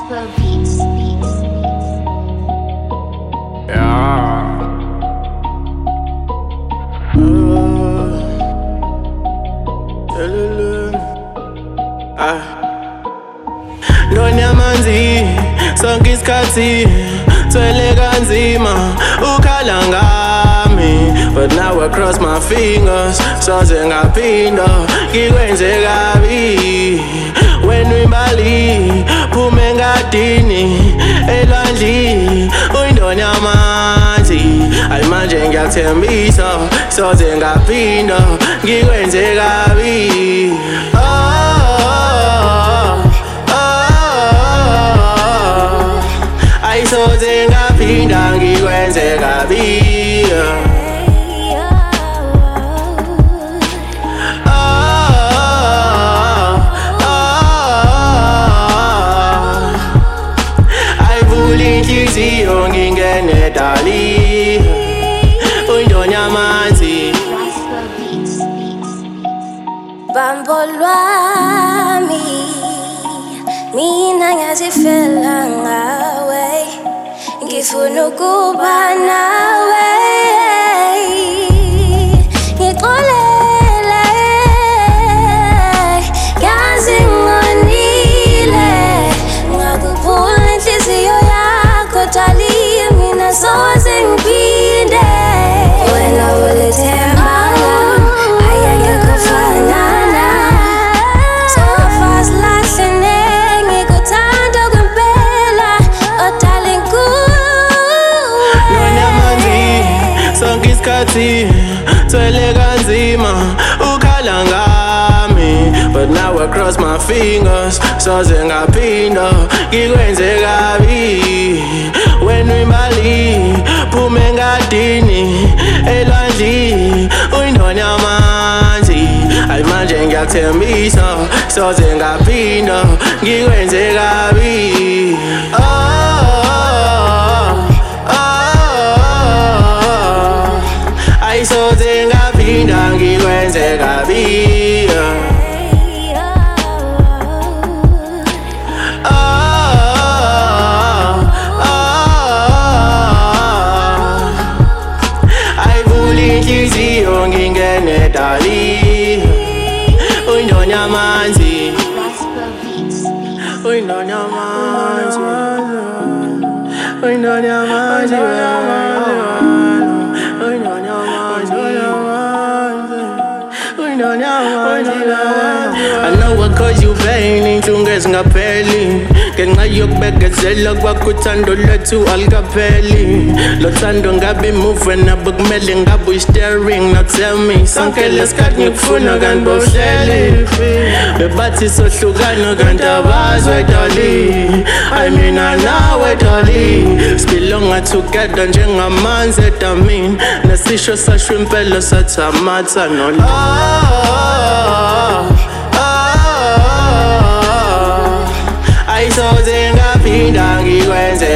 Nonyamanzi sonke isikhathi thwele kanzima ukhala ngami, but now I cross my fingers soze ngaphinda ngikwenze kabi. Wena imali phume ngadini elwandli uyindonyamanzi, ayi manje ngiyakuthembisa soze ngaphinda ngikwenze kabi. Soze ngaphinda ngikwenze kabi. Ayivula inhliziyo ngingene dali uyindonyamanzi. Bambo lwami mina ngiyazifela ngawe, ngifuna ukuba nawe, ngixolele yazi ngonile, ngakukhuphula inhliziyo yakho dali, mina soze ngiphinde. Wena ulithemba ayangekho fanana, sofa silahlene ngikuthanda kwempela, oh darling sonke isikhathi thwele kanzima ukhala ngami, but now I cross my fingers soze ngaphinda ngikwenze kabi. Wena imali phume ngadini elwandli uyindonyamanzi, ayi manje ngiyakuthembisa soze ngaphinda ngikwenze kabi. Soze ngaphinda ngikwenze kabi. Ayivula inhliziyo ngingene dali uyindonyamanzi, uyindonyamanzi, uyindonyamanzi. I know I cause you pain, inhlungu zingapheli ngenxa yokubekezela kwakho uthando lwethu alikapheli. Lo thando ngabe move nabo kumele ngabe uyi-steering. Now tell me sonke lesikhathi ngikufuna kanti bohleli, bebathi sohlukana kanti abazwe dali. I mean nawe dali, sibelonga together njengamanzi edamini, nesisho sasho impela sathi amatha ayisoze ngaphinda ngikwenze